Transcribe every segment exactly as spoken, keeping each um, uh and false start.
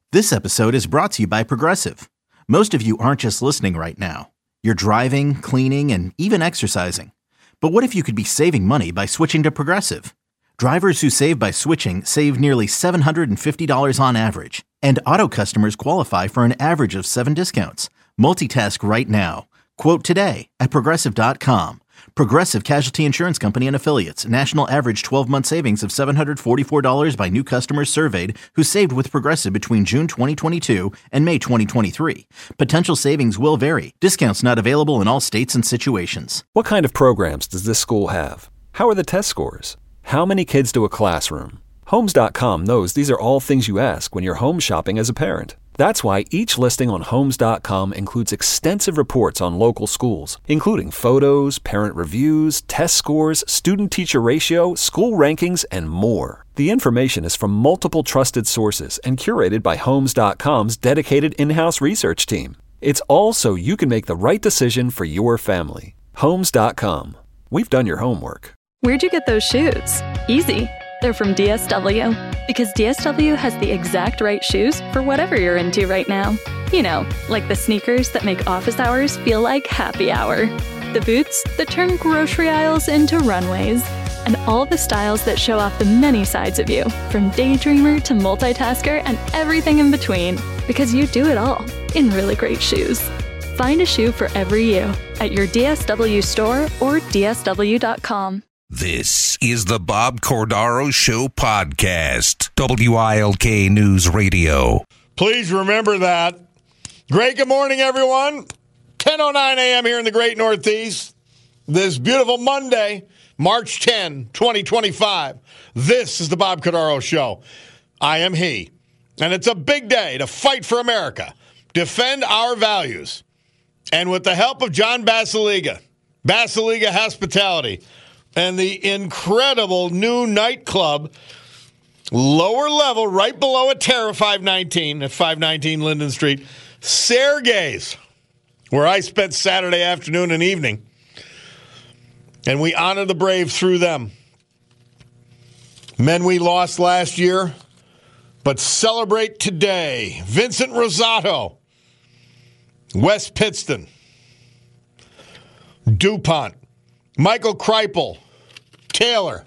This episode is brought to you by Progressive. Most of you aren't just listening right now. You're driving, cleaning, and even exercising. But what if you could be saving money by switching to Progressive? Drivers who save by switching save nearly seven hundred fifty dollars on average. And auto customers qualify for an average of seven discounts. Multitask right now. Quote today at Progressive dot com. Progressive Casualty Insurance Company and Affiliates. National average twelve-month savings of seven hundred forty-four dollars by new customers surveyed who saved with Progressive between June twenty twenty-two and May twenty twenty-three. Potential savings will vary. Discounts not available in all states and situations. What kind of programs does this school have? How are the test scores? How many kids do a classroom? Homes dot com knows these are all things you ask when you're home shopping as a parent. That's why each listing on Homes dot com includes extensive reports on local schools, including photos, parent reviews, test scores, student-teacher ratio, school rankings, and more. The information is from multiple trusted sources and curated by Homes dot com's dedicated in-house research team. It's all so you can make the right decision for your family. Homes dot com. We've done your homework. Where'd you get those shoes? Easy. They're from D S W. Because D S W has the exact right shoes for whatever you're into right now. You know, like the sneakers that make office hours feel like happy hour. The boots that turn grocery aisles into runways. And all the styles that show off the many sides of you, from daydreamer to multitasker and everything in between. Because you do it all in really great shoes. Find a shoe for every you at your D S W store or D S W dot com. This is the Bob Cordaro Show podcast, W I L K News Radio. Please remember that. Great good morning, everyone. ten oh nine a.m. here in the great Northeast. This beautiful Monday, March tenth, twenty twenty-five. This is the Bob Cordaro Show. I am he. And it's a big day to fight for America, defend our values. And with the help of John Basiliga, Basiliga Hospitality, and the incredible new nightclub, lower level, right below a Terra five nineteen at five nineteen Linden Street, Sergey's, where I spent Saturday afternoon and evening. And we honor the brave through them. Men we lost last year, but celebrate today. Vincent Rosato, West Pittston, DuPont, Michael Kreipel, Taylor,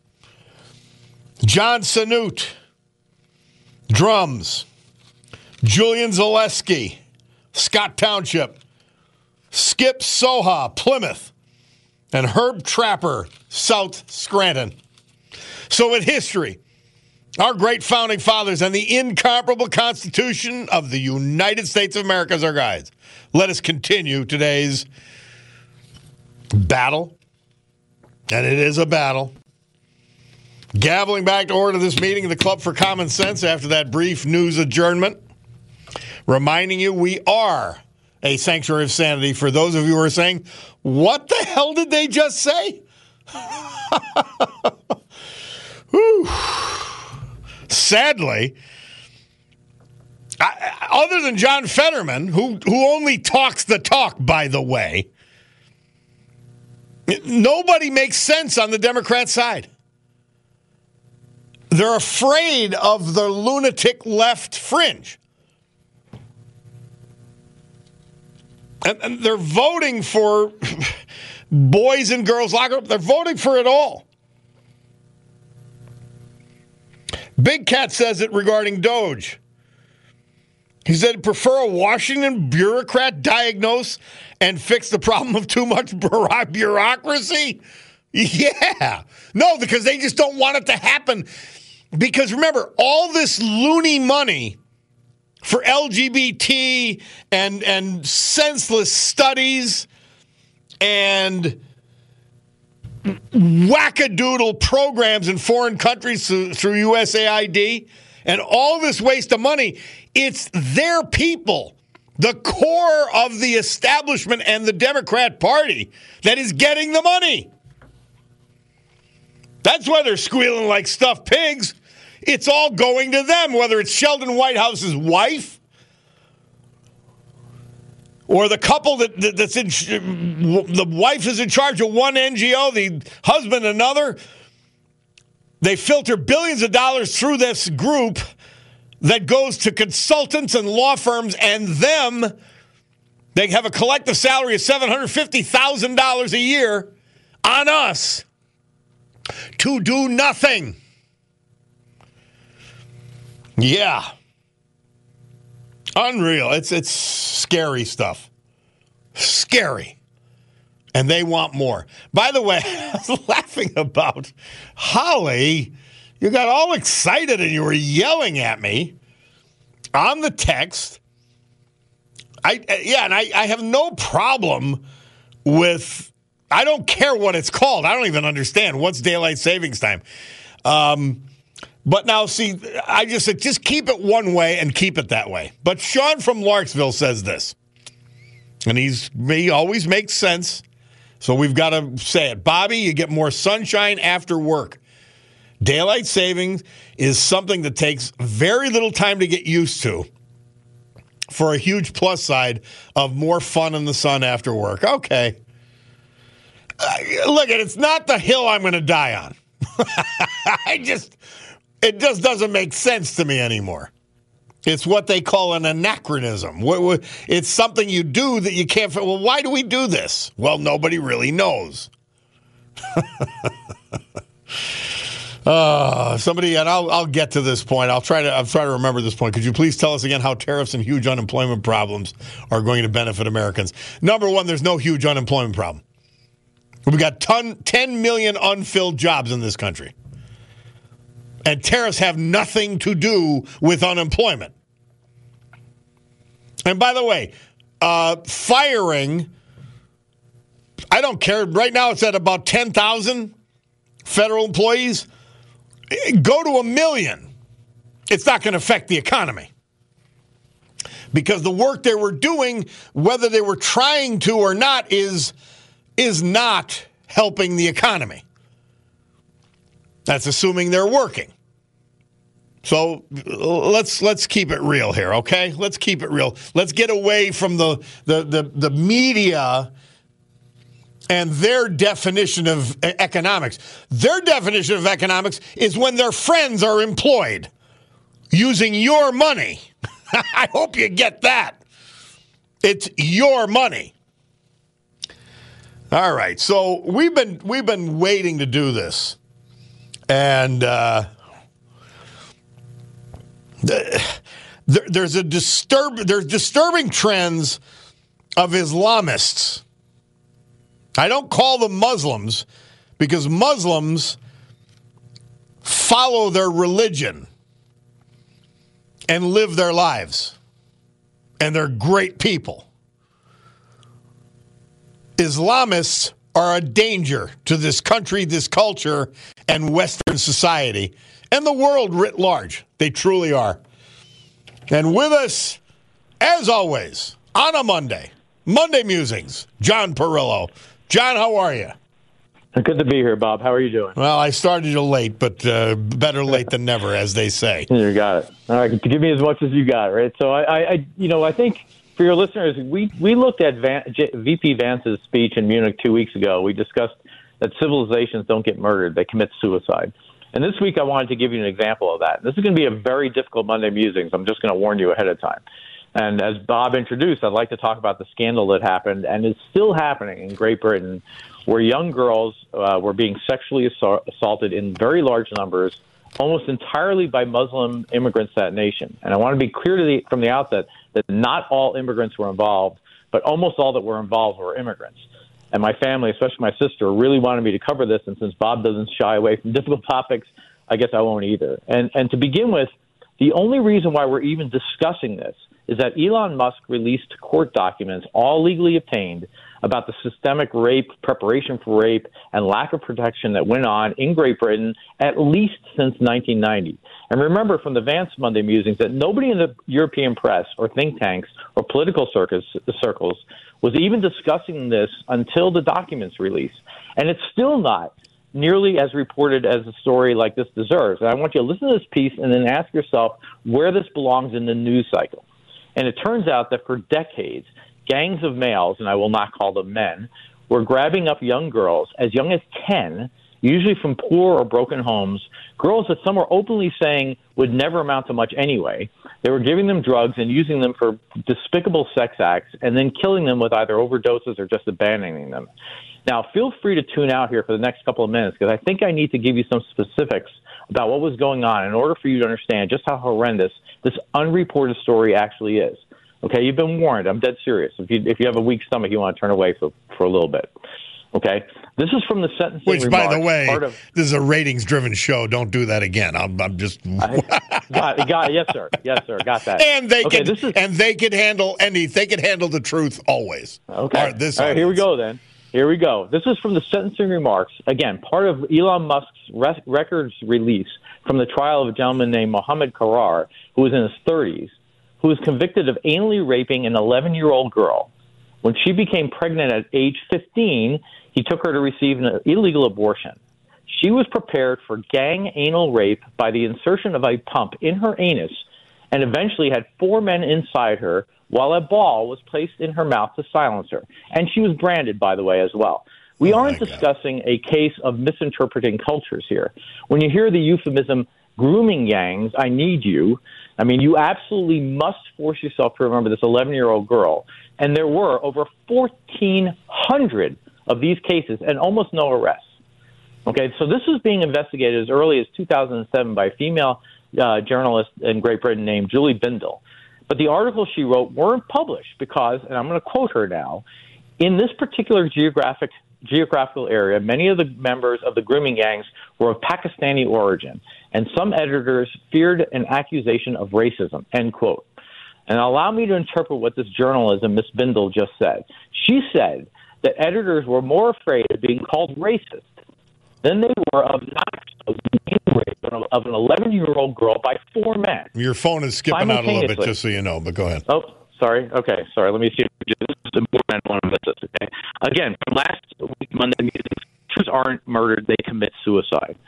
John Sanute, drums, Julian Zaleski, Scott Township, Skip Soha, Plymouth, and Herb Trapper, South Scranton. So in history, our great founding fathers and the incomparable Constitution of the United States of America as our guides. Let us continue today's battle. And it is a battle. Gaveling back to order this meeting of the Club for Common Sense after that brief news adjournment. Reminding you we are a sanctuary of sanity for those of you who are saying, what the hell did they just say? Whew. Sadly, I, other than John Fetterman, who, who only talks the talk, by the way, nobody makes sense on the Democrat side. They're afraid of the lunatic left fringe. And, and they're voting for boys and girls locker up. They're voting for it all. Big Cat says it regarding Doge. He said he'd prefer a Washington bureaucrat diagnose and fix the problem of too much bureaucracy? Yeah. No, because they just don't want it to happen. Because remember, all this loony money for L G B T and, and senseless studies and wackadoodle programs in foreign countries through, through U S A I D and all this waste of money, it's their people, the core of the establishment and the Democrat Party, that is getting the money. That's why they're squealing like stuffed pigs. It's all going to them, whether it's Sheldon Whitehouse's wife or the couple that, that that's in, the wife is in charge of one N G O, the husband another. They filter billions of dollars through this group that goes to consultants and law firms, and them, they have a collective salary of seven hundred fifty thousand dollars a year on us to do nothing. Yeah. Unreal. It's it's scary stuff. Scary. And they want more. By the way, I was laughing about Holly. You got all excited and you were yelling at me on the text. I yeah, and I, I have no problem with, I don't care what it's called. I don't even understand. What's daylight savings time? Um But now, see, I just said, just keep it one way and keep it that way. But Sean from Larksville says this, and he's he always makes sense, so we've got to say it. Bobby, you get more sunshine after work. Daylight savings is something that takes very little time to get used to for a huge plus side of more fun in the sun after work. Okay. Uh, look, it's not the hill I'm going to die on. I just... It just doesn't make sense to me anymore. It's what they call an anachronism. It's something you do that you can't. Well, why do we do this? Well, nobody really knows. uh, somebody, and I'll I'll get to this point. I'll try to I'll try to remember this point. Could you please tell us again how tariffs and huge unemployment problems are going to benefit Americans? Number one, there's no huge unemployment problem. We've got ton, ten million unfilled jobs in this country. And tariffs have nothing to do with unemployment. And by the way, uh, firing, I don't care. Right now it's at about ten thousand federal employees. Go to a million. It's not going to affect the economy. Because the work they were doing, whether they were trying to or not, is, is not helping the economy. That's assuming they're working. So let's let's keep it real here, okay? Let's keep it real. Let's get away from the the the, the media and their definition of economics. Their definition of economics is when their friends are employed using your money. I hope you get that. It's your money. All right. So we've been we've been waiting to do this, and. Uh, There's a disturb. There's disturbing trends of Islamists. I don't call them Muslims because Muslims follow their religion and live their lives, and they're great people. Islamists are a danger to this country, this culture, and Western society. And the world writ large. They truly are. And with us, as always, on a Monday, Monday Musings, John Perillo. John, how are you? Good to be here, Bob. How are you doing? Well, I started you late, but uh, better late than never, as they say. You got it. All right, give me as much as you got, right? So, I, I you know, I think for your listeners, we, we looked at Van, J, V P Vance's speech in Munich two weeks ago. We discussed that civilizations don't get murdered; they commit suicide. And this week, I wanted to give you an example of that. This is going to be a very difficult Monday Musings. I'm just going to warn you ahead of time. And as Bob introduced, I'd like to talk about the scandal that happened and is still happening in Great Britain, where young girls uh, were being sexually assault- assaulted in very large numbers, almost entirely by Muslim immigrants to that nation. And I want to be clear to the, from the outset that not all immigrants were involved, but almost all that were involved were immigrants. And my family, especially my sister, really wanted me to cover this. And since Bob doesn't shy away from difficult topics, I guess I won't either. And and to begin with, the only reason why we're even discussing this is that Elon Musk released court documents, all legally obtained, about the systemic rape, preparation for rape, and lack of protection that went on in Great Britain at least since nineteen ninety. And remember from the Vance Monday Musings that nobody in the European press or think tanks or political circus, circles was even discussing this until the documents released. And it's still not nearly as reported as a story like this deserves. And I want you to listen to this piece and then ask yourself where this belongs in the news cycle. And it turns out that for decades, gangs of males, and I will not call them men, were grabbing up young girls as young as ten usually from poor or broken homes, girls that some were openly saying would never amount to much anyway. They were giving them drugs and using them for despicable sex acts and then killing them with either overdoses or just abandoning them. Now, feel free to tune out here for the next couple of minutes because I think I need to give you some specifics about what was going on in order for you to understand just how horrendous this unreported story actually is. Okay, you've been warned. I'm dead serious. If you if you have a weak stomach, you want to turn away for, for a little bit. Okay, this is from the sentencing Which, remarks, by the way, part of, this is a ratings-driven show. Don't do that again. I'm, I'm just. I, got, got, yes, sir. Yes, sir. Got that. And they okay, can this is, and they can handle any. They can handle the truth always. Okay. All right, this All right, here we go then. Here we go. This is from the sentencing remarks. Again, part of Elon Musk's res- records release from the trial of a gentleman named Mohammed Karar, who was in his thirties, who was convicted of anally raping an eleven-year-old girl. When she became pregnant at age fifteen, he took her to receive an illegal abortion. She was prepared for gang anal rape by the insertion of a pump in her anus and eventually had four men inside her while a ball was placed in her mouth to silence her. And she was branded, by the way, as well. We oh aren't discussing a case of misinterpreting cultures here. When you hear the euphemism grooming gangs, I need you, I mean, you absolutely must force yourself to remember this eleven-year-old girl. And there were over fourteen hundred of these cases and almost no arrests. Okay, so this was being investigated as early as two thousand seven by a female uh, journalist in Great Britain named Julie Bindel. But the articles she wrote weren't published because, and I'm going to quote her now, in this particular geographic geographical area, many of the members of the grooming gangs were of Pakistani origin, and some editors feared an accusation of racism, end quote. And allow me to interpret what this journalist, Miss Bindel, just said. She said that editors were more afraid of being called racist than they were of not being raped of an eleven-year-old girl by four men. Your phone is skipping out a little bit, just so you know, but go ahead. Oh, sorry. Okay, sorry. Let me see. This is important. I want to miss this, okay? Again, from last week, Monday, truths aren't murdered. They commit suicide.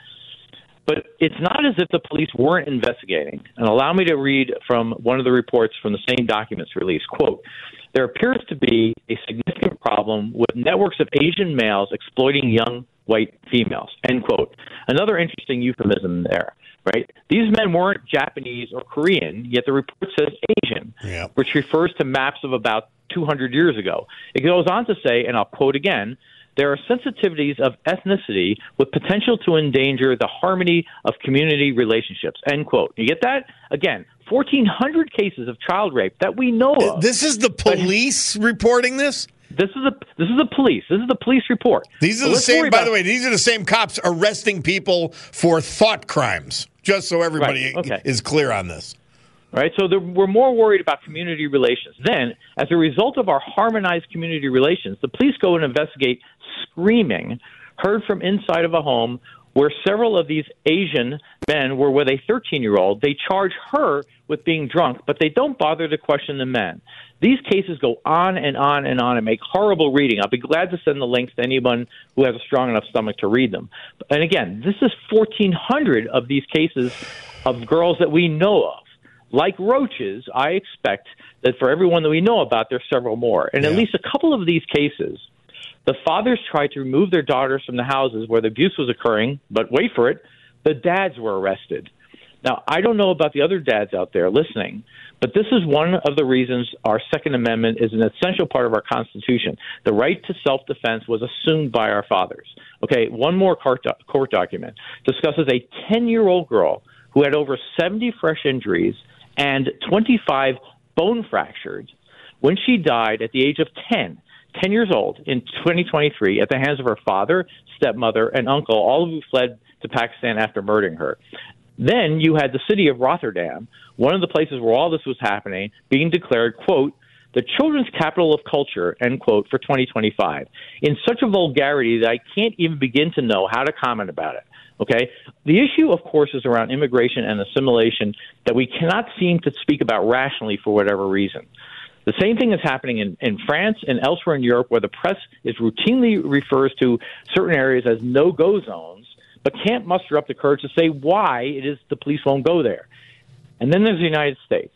But it's not as if the police weren't investigating. And allow me to read from one of the reports from the same documents released. Quote, there appears to be a significant problem with networks of Asian males exploiting young white females, end quote. Another interesting euphemism there, right? These men weren't Japanese or Korean, yet the report says Asian, yeah. which refers to maps of about two hundred years ago. It goes on to say, and I'll quote again, there are sensitivities of ethnicity with potential to endanger the harmony of community relationships, end quote. You get that? Again, fourteen hundred cases of child rape that we know of. This is the police but, reporting this? This is a this is the police. This is the police report. These are so the same. By about, the way, these are the same cops arresting people for thought crimes. Just so everybody right, okay. is clear on this. Right. So there, we're more worried about community relations. Then, as a result of our harmonized community relations, the police go and investigate screaming heard from inside of a home where several of these Asian men were with a thirteen-year-old. They charge her with being drunk, but they don't bother to question the men. These cases go on and on and on and make horrible reading. I'll be glad to send the links to anyone who has a strong enough stomach to read them. And again, this is fourteen hundred of these cases of girls that we know of. Like roaches, I expect that for everyone that we know about, there's several more. And yeah. at least a couple of these cases, the fathers tried to remove their daughters from the houses where the abuse was occurring, but wait for it, the dads were arrested. Now, I don't know about the other dads out there listening, but this is one of the reasons our Second Amendment is an essential part of our Constitution. The right to self-defense was assumed by our fathers. Okay, one more court, do- court document discusses a ten-year-old girl who had over seventy fresh injuries and twenty-five bone fractures when she died at the age of ten, ten years old in twenty twenty-three at the hands of her father, stepmother, and uncle, all of who fled to Pakistan after murdering her. Then you had the city of Rotterdam, one of the places where all this was happening, being declared, quote, the children's capital of culture, end quote, for twenty twenty-five, in such a vulgarity that I can't even begin to know how to comment about it. Okay? The issue, of course, is around immigration and assimilation that we cannot seem to speak about rationally for whatever reason. The same thing is happening in, in France and elsewhere in Europe, where the press is routinely refers to certain areas as no-go zones, but can't muster up the courage to say why it is the police won't go there. And then there's the United States.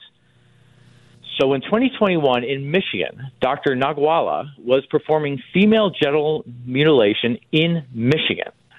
So in twenty twenty-one in Michigan, Doctor Nagwala was performing female genital mutilation in Michigan.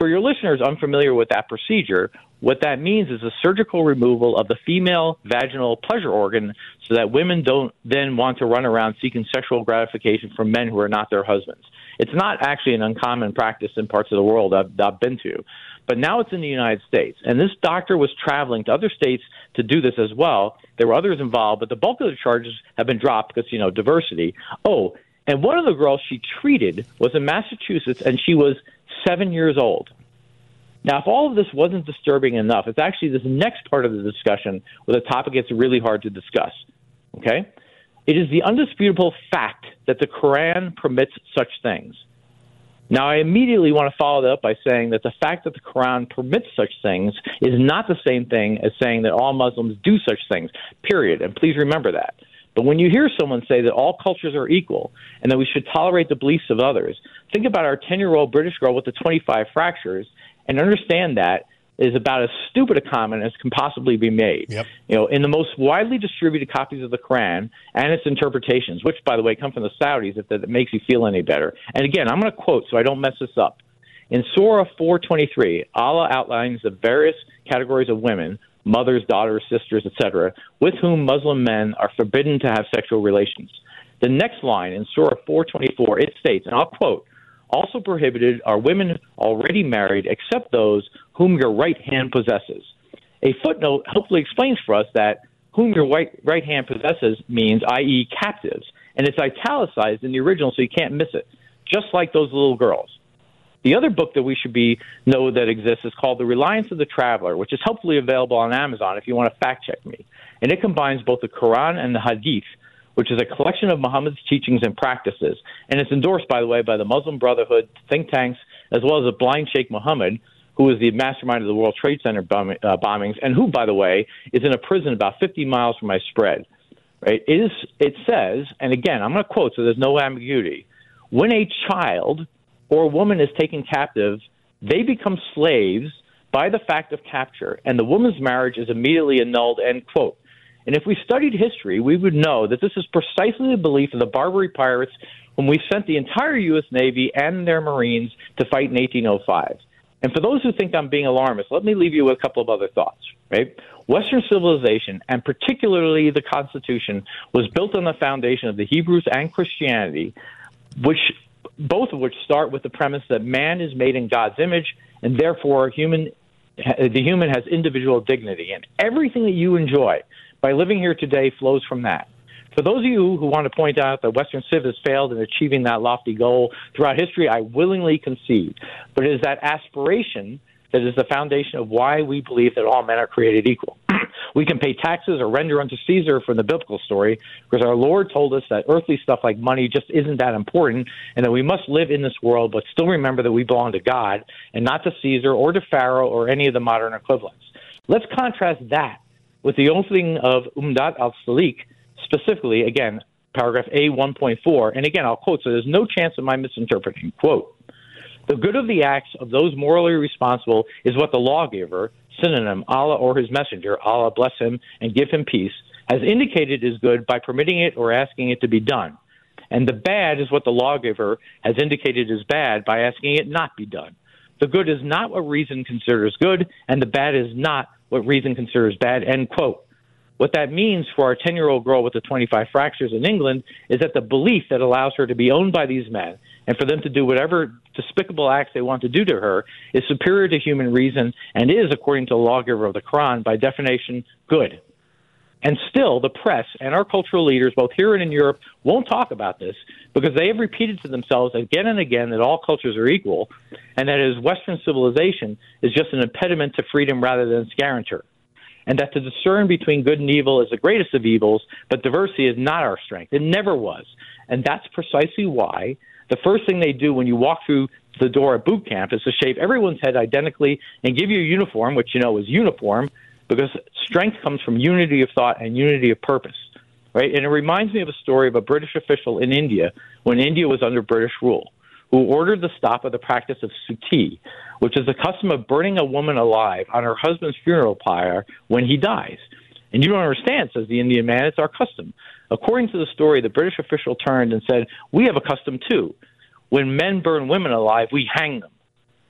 For your listeners unfamiliar with that procedure, what that means is a surgical removal of the female vaginal pleasure organ so that women don't then want to run around seeking sexual gratification from men who are not their husbands. It's not actually an uncommon practice in parts of the world I've, I've been to, but now it's in the United States. And this doctor was traveling to other states to do this as well. There were others involved, but the bulk of the charges have been dropped because, you know, diversity. Oh, and one of the girls she treated was in Massachusetts, and she was seven years old. Now, if all of this wasn't disturbing enough, it's actually this next part of the discussion where the topic gets really hard to discuss, okay? It is the undisputable fact that the Quran permits such things. Now, I immediately want to follow that up by saying that the fact that the Quran permits such things is not the same thing as saying that all Muslims do such things, period. And please remember that. But when you hear someone say that all cultures are equal and that we should tolerate the beliefs of others, think about our ten-year-old British girl with the twenty-five fractures and understand that is about as stupid a comment as can possibly be made. Yep. You know, in the most widely distributed copies of the Quran and its interpretations, which, by the way, come from the Saudis, if that makes you feel any better. And again, I'm going to quote so I don't mess this up. In Surah four twenty-three, Allah outlines the various categories of women, mothers, daughters, sisters, et cetera, with whom Muslim men are forbidden to have sexual relations. The next line in Surah four twenty-four, it states, and I'll quote, also prohibited are women already married except those whom your right hand possesses. A footnote hopefully explains for us that whom your right, right hand possesses means, that is captives, and it's italicized in the original so you can't miss it, just like those little girls. The other book that we should be know that exists is called The Reliance of the Traveler, which is hopefully available on Amazon if you want to fact-check me. And it combines both the Quran and the Hadith, which is a collection of Muhammad's teachings and practices. And it's endorsed, by the way, by the Muslim Brotherhood, think tanks, as well as the blind Sheikh Mohammed, who is the mastermind of the World Trade Center bomb- uh, bombings, and who, by the way, is in a prison about fifty miles from my spread. Right? It, is, it says, and again, I'm going to quote so there's no ambiguity, when a child or a woman is taken captive, they become slaves by the fact of capture, and the woman's marriage is immediately annulled, end quote. And if we studied history, we would know that this is precisely the belief of the Barbary pirates whom we sent the entire U S Navy and their Marines to fight in eighteen oh five. And for those who think I'm being alarmist, let me leave you with a couple of other thoughts, right? Western civilization, and particularly the Constitution, was built on the foundation of the Hebrews and Christianity, which both of which start with the premise that man is made in God's image, and therefore human, the human has individual dignity. And everything that you enjoy by living here today flows from that. For those of you who want to point out that Western civ has failed in achieving that lofty goal throughout history, I willingly concede. But it is that aspiration that is the foundation of why we believe that all men are created equal. We can pay taxes or render unto Caesar from the biblical story because our Lord told us that earthly stuff like money just isn't that important and that we must live in this world but still remember that we belong to God and not to Caesar or to Pharaoh or any of the modern equivalents. Let's contrast that with the opening of Umdat al-Salik, specifically, again, paragraph A one point four, and again, I'll quote, so there's no chance of my misinterpreting, quote, the good of the acts of those morally responsible is what the lawgiver, synonym, Allah or his messenger, Allah bless him and give him peace, has indicated is good by permitting it or asking it to be done. And the bad is what the lawgiver has indicated is bad by asking it not be done. The good is not what reason considers good, and the bad is not what reason considers bad, end quote. What that means for our ten-year-old girl with the twenty-five fractures in England is that the belief that allows her to be owned by these men and for them to do whatever despicable acts they want to do to her is superior to human reason and is, according to the lawgiver of the Quran, by definition, good. And still, the press and our cultural leaders, both here and in Europe, won't talk about this because they have repeated to themselves again and again that all cultures are equal and that as Western civilization is just an impediment to freedom rather than its guarantor. And that to discern between good and evil is the greatest of evils, but diversity is not our strength. It never was. And that's precisely why the first thing they do when you walk through the door at boot camp is to shave everyone's head identically and give you a uniform, which you know is uniform, because strength comes from unity of thought and unity of purpose, right? And it reminds me of a story of a British official in India when India was under British rule, who ordered the stop of the practice of suti, which is the custom of burning a woman alive on her husband's funeral pyre when he dies. And you don't understand, says the Indian man, it's our custom. According to the story, the British official turned and said, we have a custom too. When men burn women alive, we hang them.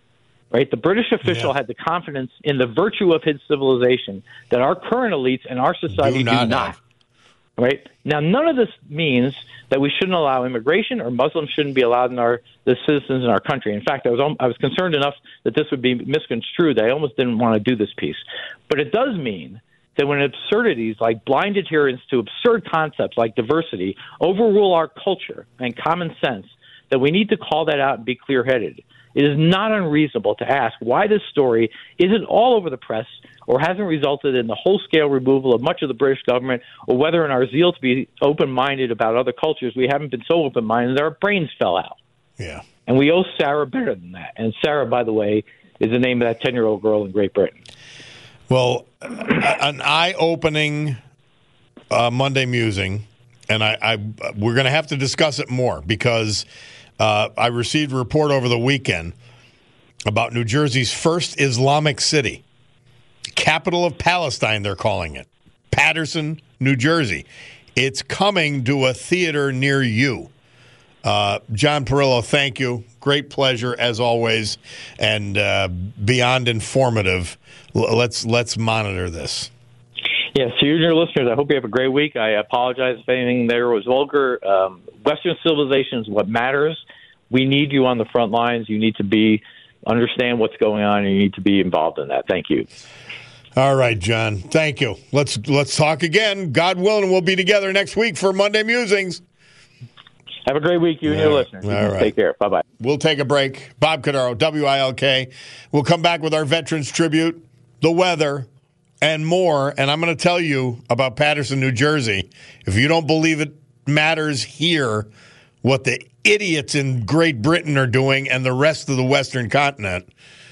right? The British official Yeah. had the confidence in the virtue of his civilization that our current elites and our society Do do not not. have. Right? Now, none of this means that we shouldn't allow immigration or Muslims shouldn't be allowed in our the citizens in our country. In fact, I was I was concerned enough that this would be misconstrued that I almost didn't want to do this piece. But it does mean that when absurdities like blind adherence to absurd concepts like diversity overrule our culture and common sense, that we need to call that out and be clear-headed. It is not unreasonable to ask why this story isn't all over the press or hasn't resulted in the whole-scale removal of much of the British government, or whether in our zeal to be open-minded about other cultures, we haven't been so open-minded that our brains fell out. Yeah. And we owe Sarah better than that. And Sarah, by the way, is the name of that ten-year-old girl in Great Britain. Well, an eye-opening uh, Monday musing, and I, I we're going to have to discuss it more because uh, I received a report over the weekend about New Jersey's first Islamic city, capital of Palestine, they're calling it, Paterson, New Jersey. It's coming to a theater near you. Uh, John Perillo, thank you. Great pleasure as always, and uh, beyond informative. L- let's let's monitor this. Yeah, so you and your listeners, I hope you have a great week. I apologize if anything there was vulgar. Um, Western civilization is what matters. We need you on the front lines. You need to be understand what's going on, and you need to be involved in that. Thank you. All right, John. Thank you. Let's let's talk again. God willing, we'll be together next week for Monday Musings. Have a great week, you and All your right. listeners. All right. Take care. Bye-bye. We'll take a break. Bob Cordaro, W I L K. We'll come back with our Veterans Tribute, the weather, and more. And I'm going to tell you about Paterson, New Jersey. If you don't believe it matters here, what the idiots in Great Britain are doing and the rest of the Western continent,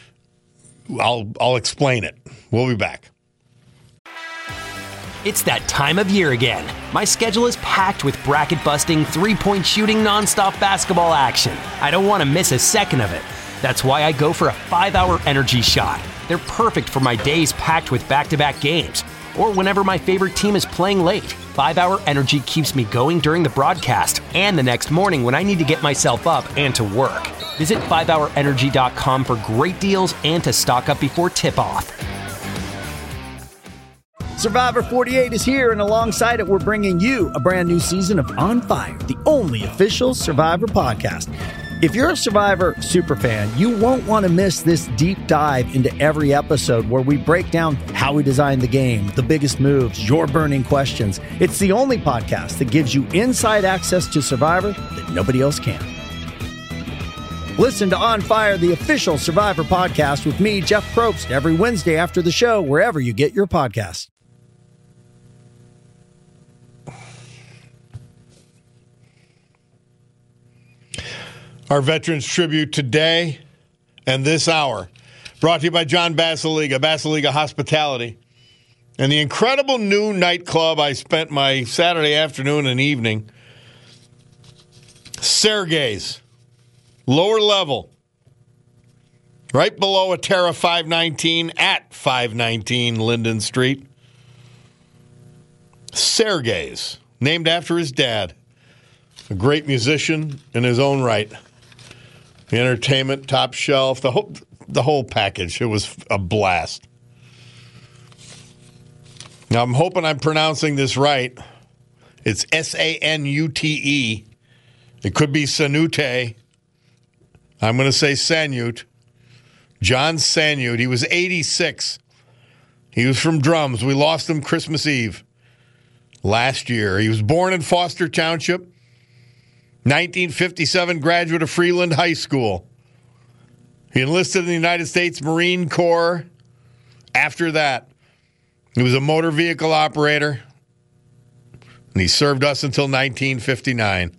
I'll I'll explain it. We'll be back. It's that time of year again. My schedule is packed with bracket-busting, three-point shooting, nonstop basketball action. I don't want to miss a second of it. That's why I go for a five-hour energy shot. They're perfect for my days packed with back-to-back games, or whenever my favorite team is playing late. five-hour energy keeps me going during the broadcast and the next morning when I need to get myself up and to work. Visit five hour energy dot com for great deals and to stock up before tip-off. Survivor forty-eight is here, and alongside it, we're bringing you a brand new season of On Fire, the only official Survivor podcast. If you're a Survivor superfan, you won't want to miss this deep dive into every episode where we break down how we designed the game, the biggest moves, your burning questions. It's the only podcast that gives you inside access to Survivor that nobody else can. Listen to On Fire, the official Survivor podcast with me, Jeff Probst, every Wednesday after the show, wherever you get your podcasts. Our Veterans Tribute today and this hour, brought to you by John Basiliga, Basiliga Hospitality, and the incredible new nightclub I spent my Saturday afternoon and evening, Sergey's, lower level, right below Atera five nineteen at five nineteen Linden Street. Sergey's, named after his dad, a great musician in his own right. The entertainment, top shelf, the whole the whole package. It was a blast. Now, I'm hoping I'm pronouncing this right. It's S A N U T E. It could be Sanute. I'm going to say Sanute. John Sanute. He was eighty-six. He was from Drums. We lost him Christmas Eve last year. He was born in Foster Township. nineteen fifty-seven graduate of Freeland High School. He enlisted in the United States Marine Corps. After that, he was a motor vehicle operator, and he served us until nineteen fifty-nine.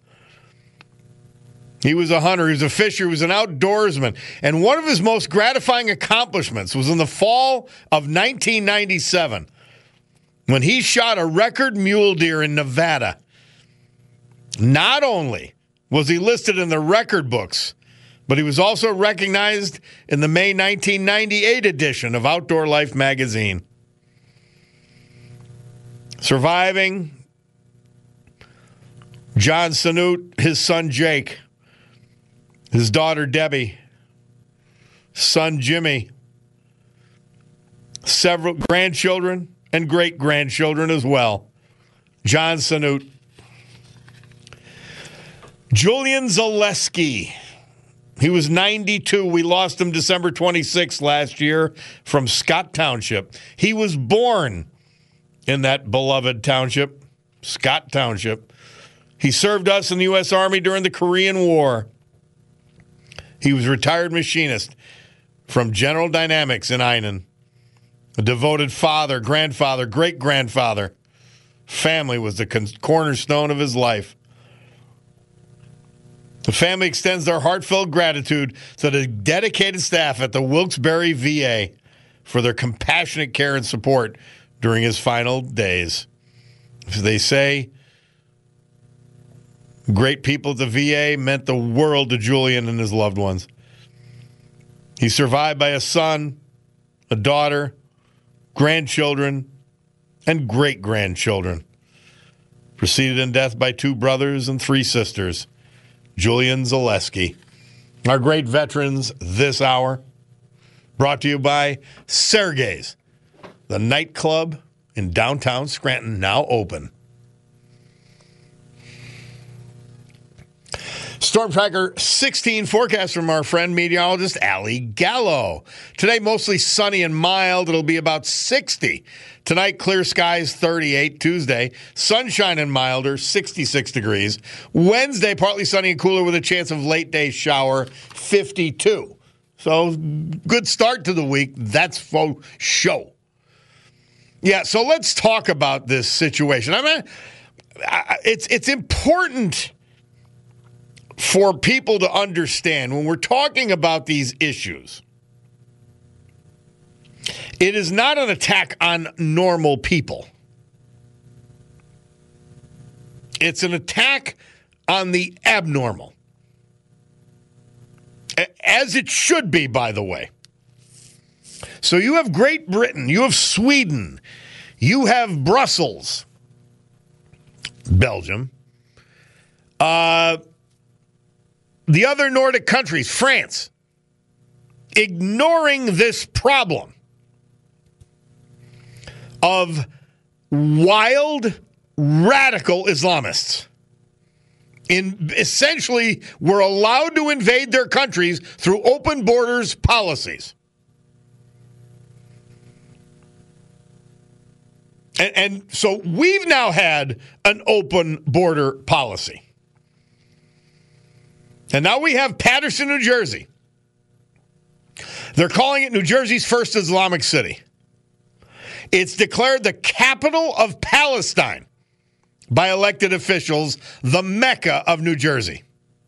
He was a hunter, he was a fisher, he was an outdoorsman, and one of his most gratifying accomplishments was in the fall of nineteen ninety-seven when he shot a record mule deer in Nevada. Not only was he listed in the record books, but he was also recognized in the May nineteen ninety-eight edition of Outdoor Life magazine. Surviving John Sanute, his son Jake, his daughter Debbie, son Jimmy, several grandchildren and great-grandchildren as well. John Sanute. Julian Zaleski. He was ninety-two. We lost him December twenty-sixth last year from Scott Township. He was born in that beloved township, Scott Township. He served us in the U S Army during the Korean War. He was a retired machinist from General Dynamics in Einan. A devoted father, grandfather, great-grandfather. Family was the con- cornerstone of his life. The family extends their heartfelt gratitude to the dedicated staff at the Wilkes-Barre V A for their compassionate care and support during his final days. As they say, great people at the V A meant the world to Julian and his loved ones. He's survived by a son, a daughter, grandchildren, and great-grandchildren. Preceded in death by two brothers and three sisters. Julian Zaleski. Our great veterans this hour. Brought to you by Sergei's, the nightclub in downtown Scranton, now open. Storm Tracker sixteen forecast from our friend meteorologist Allie Gallo. Today mostly sunny and mild. It'll be about sixty. Tonight clear skies thirty-eight. Tuesday sunshine and milder sixty-six degrees. Wednesday partly sunny and cooler with a chance of late day shower fifty-two. So good start to the week. That's for show. Yeah, so let's talk about this situation. I mean, it's it's important for people to understand when we're talking about these issues. It is not an attack on normal people. It's an attack on the abnormal. As it should be, by the way. So you have Great Britain, you have Sweden, you have Brussels, Belgium, uh, the other Nordic countries, France, ignoring this problem of wild, radical Islamists. In essentially, we're allowed to invade their countries through open borders policies. And, and so we've now had an open border policy. And now we have Paterson, New Jersey. They're calling it New Jersey's first Islamic city. It's declared the capital of Palestine by elected officials, the Mecca of New Jersey.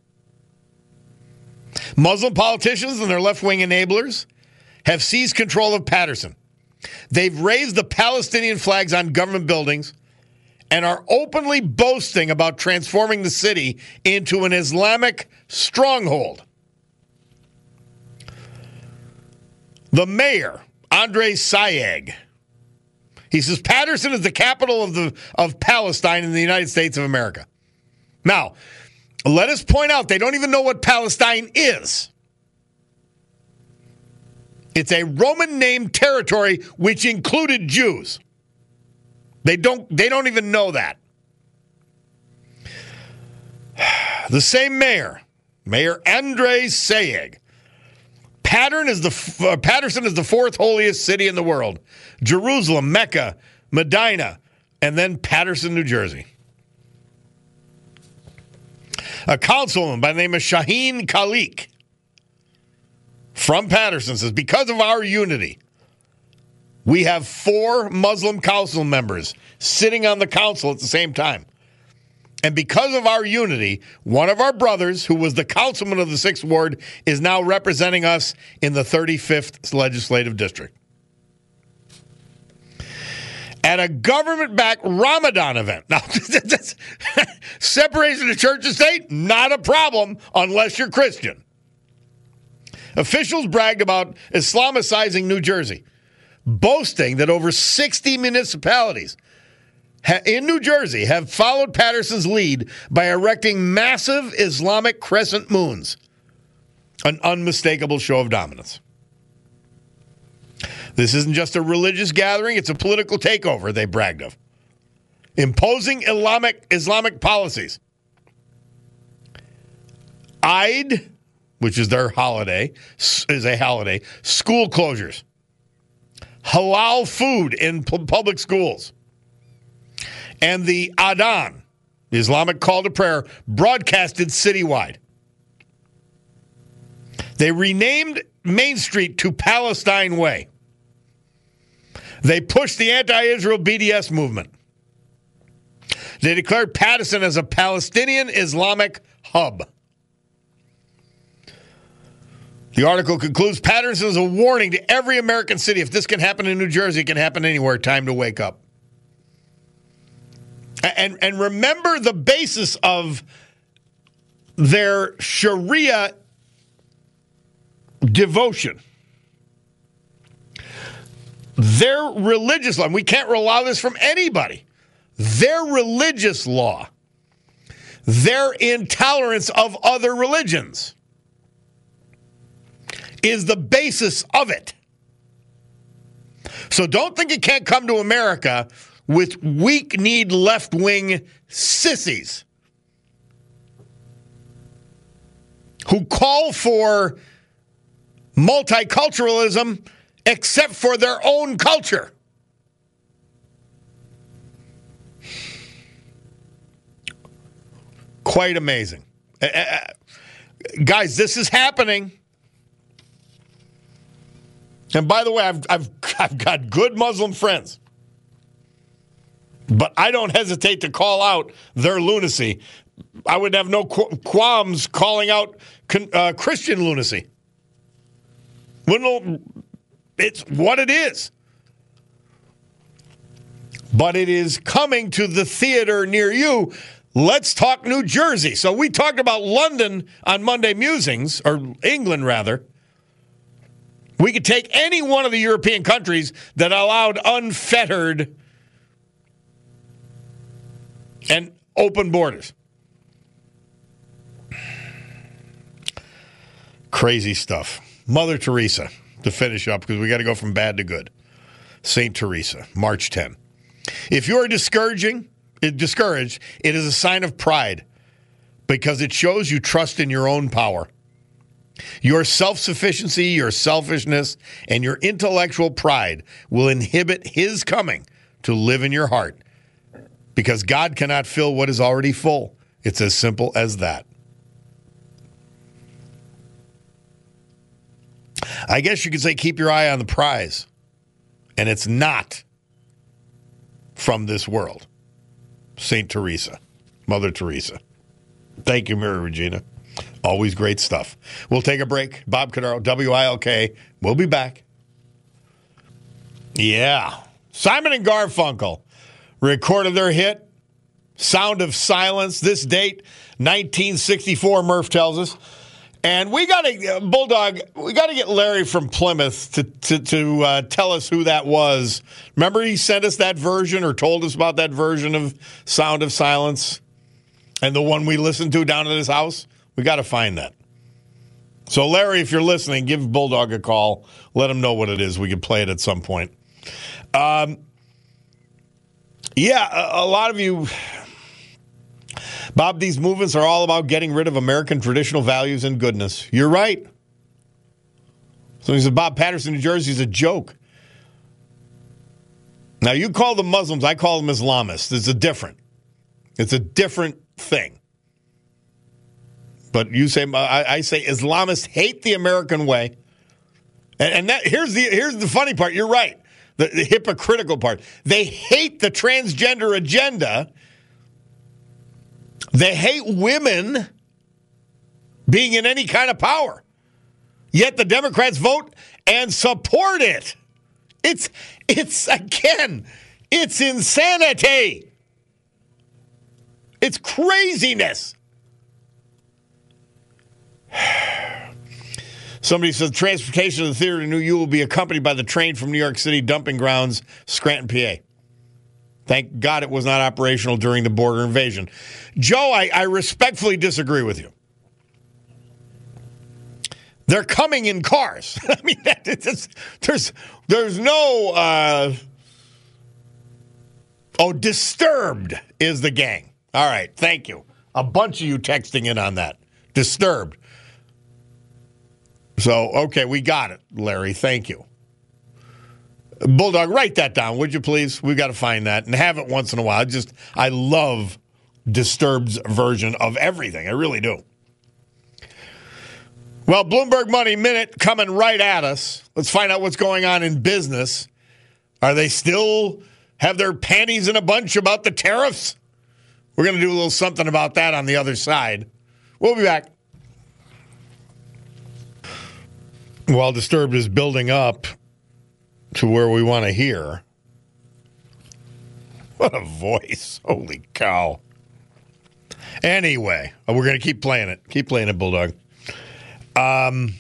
Muslim politicians and their left-wing enablers have seized control of Paterson. They've raised the Palestinian flags on government buildings and are openly boasting about transforming the city into an Islamic stronghold. The mayor, Andrei Sayegh, he says Paterson is the capital of the of Palestine in the United States of America. Now, let us point out they don't even know what Palestine is. It's a Roman-named territory which included Jews. They don't, they don't even know that. The same mayor, Mayor Andrei Sayegh, Pattern is the, uh, Paterson is the fourth holiest city in the world. Jerusalem, Mecca, Medina, and then Paterson, New Jersey. A councilman by the name of Shaheen Khalik from Paterson says, because of our unity, we have four Muslim council members sitting on the council at the same time. And because of our unity, one of our brothers, who was the councilman of the sixth Ward, is now representing us in the thirty-fifth Legislative District. At a government-backed Ramadan event. Now, separation of church and state, not a problem unless you're Christian. Officials bragged about Islamicizing New Jersey, boasting that over sixty municipalities in New Jersey have followed Paterson's lead by erecting massive Islamic crescent moons, an unmistakable show of dominance. This isn't just a religious gathering, it's a political takeover they bragged of. Imposing Islamic, Islamic policies. Eid, which is their holiday, is a holiday. School closures. Halal food in pu- public schools. And the Adhan, the Islamic call to prayer, broadcasted citywide. They renamed Main Street to Palestine Way. They pushed the anti-Israel B D S movement. They declared Patterson as a Palestinian Islamic hub. The article concludes, Patterson is a warning to every American city. If this can happen in New Jersey, it can happen anywhere. Time to wake up. And, and remember the basis of their Sharia devotion. Their religious law, and we can't rely on this from anybody, their religious law, their intolerance of other religions is the basis of it. So don't think it can't come to America with weak-kneed left-wing sissies who call for multiculturalism except for their own culture. Quite amazing. Uh, uh, guys, this is happening. And by the way, I've, I've, I've got good Muslim friends. But I don't hesitate to call out their lunacy. I would have no qu- qualms calling out con- uh, Christian lunacy. Wouldn't It's what it is. But it is coming to the theater near you. Let's talk New Jersey. So we talked about London on Monday Musings, or England rather. We could take any one of the European countries that allowed unfettered and open borders. Crazy stuff. Mother Teresa, to finish up, because we got to go from bad to good. Saint Teresa, March tenth. If you are discouraging, discouraged, it is a sign of pride because it shows you trust in your own power. Your self-sufficiency, your selfishness, and your intellectual pride will inhibit his coming to live in your heart because God cannot fill what is already full. It's as simple as that. I guess you could say keep your eye on the prize, and it's not from this world. Saint Teresa, Mother Teresa. Thank you, Mary Regina. Always great stuff. We'll take a break. Bob Cordaro, W I L K. We'll be back. Yeah. Simon and Garfunkel recorded their hit, Sound of Silence. This date, nineteen sixty-four, Murph tells us. And we got to, uh, Bulldog, we got to get Larry from Plymouth to to, to uh, tell us who that was. Remember he sent us that version or told us about that version of Sound of Silence? And the one we listened to down at his house? We got to find that. So, Larry, if you're listening, give Bulldog a call. Let him know what it is. We can play it at some point. Um, yeah, a, a lot of you... Bob, these movements are all about getting rid of American traditional values and goodness. You're right. So he said, Bob Patterson, New Jersey is a joke. Now, you call them Muslims. I call them Islamists. It's a different. It's a different thing. But you say, I, I say Islamists hate the American way. And, and that here's the here's the funny part. You're right. The, the hypocritical part. They hate the transgender agenda. They hate women being in any kind of power. Yet the Democrats vote and support it. It's, it's again, it's insanity. It's craziness. Somebody says transportation to the theater to New U will be accompanied by the train from New York City dumping grounds, Scranton, P A. Thank God it was not operational during the border invasion. Joe, I, I respectfully disagree with you. They're coming in cars. I mean, that, it's, there's there's no. Uh, oh, Disturbed is the gang. All right, thank you. A bunch of you texting in on that. Disturbed. So, okay, we got it, Larry. Thank you. Bulldog, write that down, would you please? We've got to find that and have it once in a while. I just, I love Disturbed's version of everything. I really do. Well, Bloomberg Money Minute coming right at us. Let's find out what's going on in business. Are they still have their panties in a bunch about the tariffs? We're going to do a little something about that on the other side. We'll be back. While Disturbed is building up to where we want to hear. What a voice. Holy cow. Anyway, we're going to keep playing it. Keep playing it, Bulldog. Um,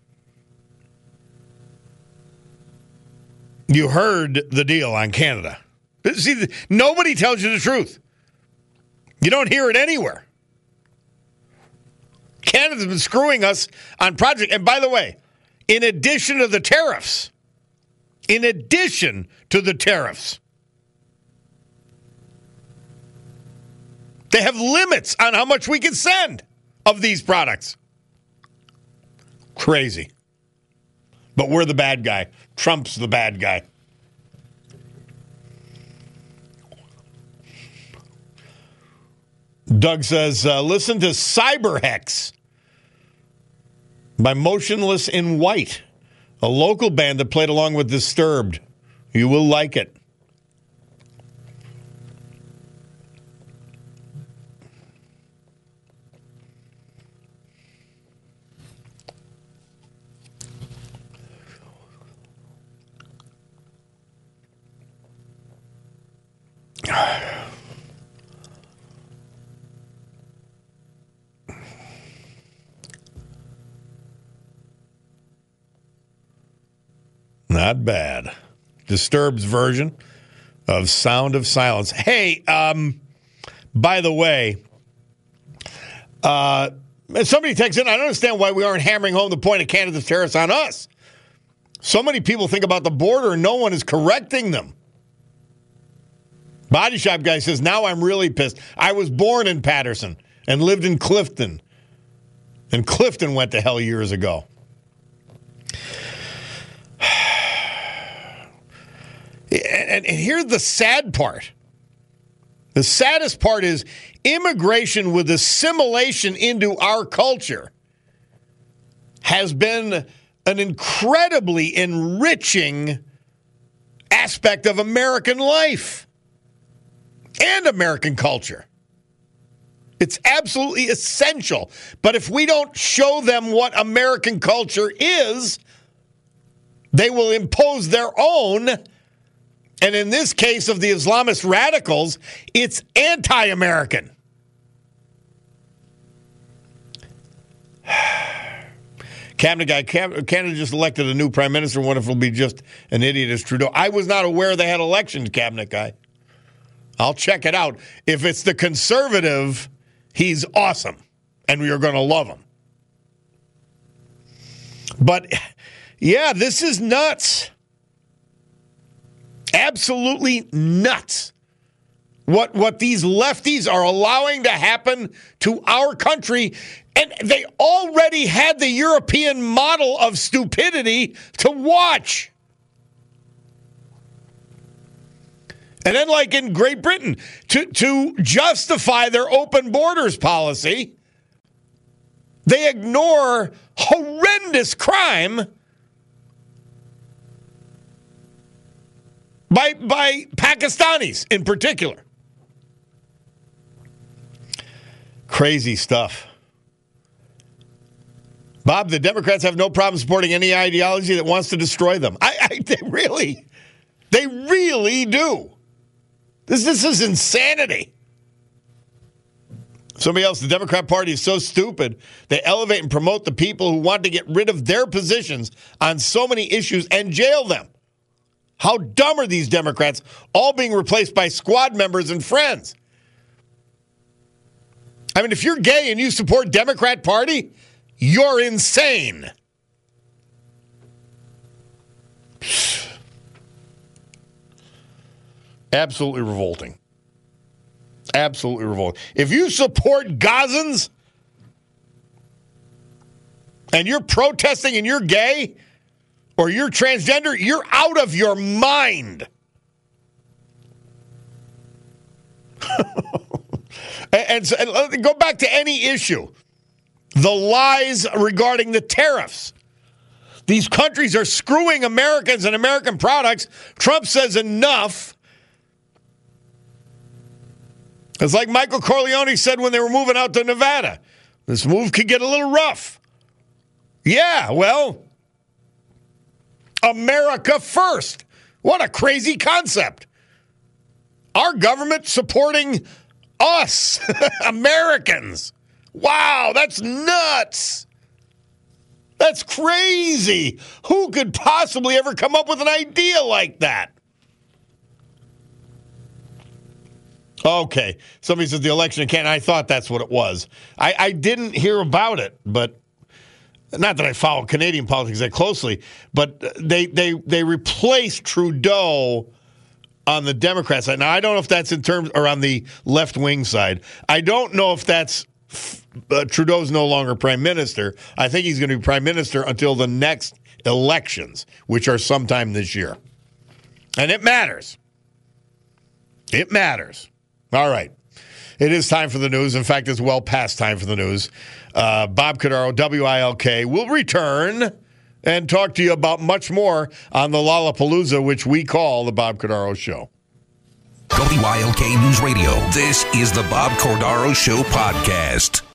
you heard the deal on Canada. See, nobody tells you the truth. You don't hear it anywhere. Canada's been screwing us on project. And by the way, in addition to the tariffs, in addition to the tariffs, they have limits on how much we can send of these products. Crazy. But we're the bad guy. Trump's the bad guy. Doug says, uh, listen to Cyberhex by Motionless in White, a local band that played along with Disturbed. You will like it. Not bad. Disturbed's version of Sound of Silence. Hey, um, by the way, uh, somebody texts in, I don't understand why we aren't hammering home the point of Canada's tariffs on us. So many people think about the border and no one is correcting them. Body Shop guy says, now I'm really pissed. I was born in Patterson and lived in Clifton. And Clifton went to hell years ago. And, and here's the sad part. The saddest part is immigration with assimilation into our culture has been an incredibly enriching aspect of American life and American culture. It's absolutely essential. But if we don't show them what American culture is, they will impose their own. And in this case of the Islamist radicals, it's anti-American. Cabinet guy, Canada just elected a new prime minister. What if it'll be just an idiot as Trudeau? I was not aware they had elections, cabinet guy. I'll check it out. If it's the conservative, he's awesome, and we are going to love him. But, yeah, this is nuts. Absolutely nuts. What what these lefties are allowing to happen to our country. And they already had the European model of stupidity to watch. And then, like in Great Britain, to, to justify their open borders policy, they ignore horrendous crime by, by Pakistanis in particular. Crazy stuff. Bob, the Democrats have no problem supporting any ideology that wants to destroy them. I, I they really, they really do. This, this is insanity. Somebody else, the Democrat Party is so stupid, they elevate and promote the people who want to get rid of their positions on so many issues and jail them. How dumb are these Democrats, all being replaced by squad members and friends? I mean, if you're gay and you support Democrat Party, you're insane. Absolutely revolting. Absolutely revolting. If you support Gazans and you're protesting and you're gay or you're transgender, you're out of your mind. and, and, and go back to any issue. The lies regarding the tariffs. These countries are screwing Americans and American products. Trump says enough. It's like Michael Corleone said when they were moving out to Nevada. This move could get a little rough. Yeah, well, America first. What a crazy concept. Our government supporting us, Americans. Wow, that's nuts. That's crazy. Who could possibly ever come up with an idea like that? Okay. Somebody says the election in Canada. I thought that's what it was. I, I didn't hear about it, but not that I follow Canadian politics that closely, but they they they replaced Trudeau on the Democrat side. Now, I don't know if that's in terms, or on the left-wing side. I don't know if that's uh, Trudeau's no longer prime minister. I think he's going to be prime minister until the next elections, which are sometime this year. And it matters. It matters. All right. It is time for the news. In fact, it's well past time for the news. Uh, Bob Cordaro, W I L K, will return and talk to you about much more on the Lollapalooza, which we call the Bob Cordaro Show. W I L K News Radio. This is the Bob Cordaro Show podcast.